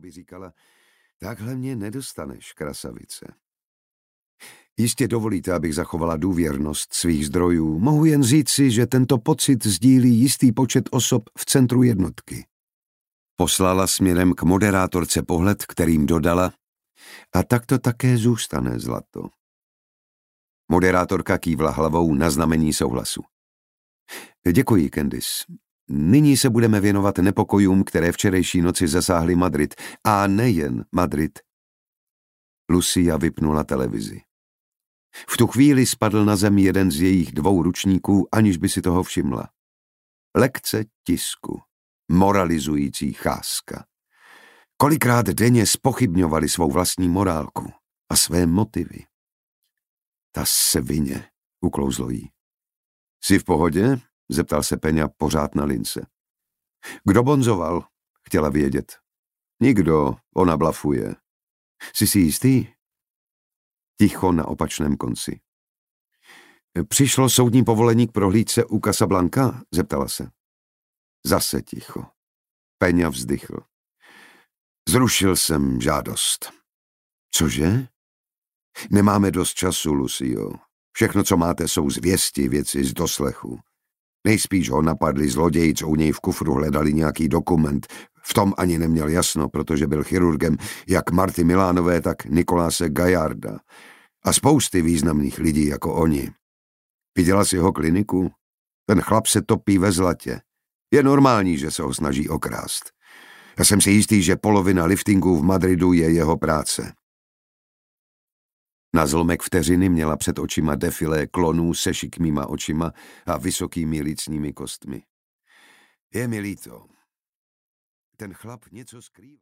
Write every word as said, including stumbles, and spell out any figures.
by říkala, takhle mě nedostaneš, krasavice. Jistě dovolíte, abych zachovala důvěrnost svých zdrojů. Mohu jen říci, že tento pocit sdílí jistý počet osob v centru jednotky. Poslala směrem k moderátorce pohled, kterým dodala, a tak to také zůstane, zlato. Moderátorka kývla hlavou na znamení souhlasu. Děkuji, Candice. Nyní se budeme věnovat nepokojům, které včerejší noci zasáhly Madrid. A nejen Madrid. Lucia vypnula televizi. V tu chvíli spadl na zem jeden z jejich dvou ručníků, aniž by si toho všimla. Lekce tisku. Moralizující cházka. Kolikrát denně zpochybňovali svou vlastní morálku a své motivy. Ta svině, uklouzlo jí. Jsi v pohodě? Zeptal se Peňa pořád na lince. Kdo bonzoval? Chtěla vědět. Nikdo, ona blafuje. Jsi si jistý? Ticho na opačném konci. Přišlo soudní povolení k prohlídce u Casablanca? Zeptala se. Zase ticho. Peňa vzdychl. Zrušil jsem žádost. Cože? Nemáme dost času, Lucio. Všechno, co máte, jsou zvěsti, věci z doslechu. Nejspíš ho napadli zloději, co u něj v kufru hledali nějaký dokument. V tom ani neměl jasno, protože byl chirurgem jak Marty Milánové, tak Nikoláse Gaillarda. A spousty významných lidí jako oni. Viděla jsi jeho kliniku? Ten chlap se topí ve zlatě. Je normální, že se ho snaží okrást. Já jsem si jistý, že polovina liftingů v Madridu je jeho práce. Na zlomek vteřiny měla před očima defilé klonů se šikmýma očima a vysokými lícními kostmi. Je mi líto. Ten chlap něco skrývá.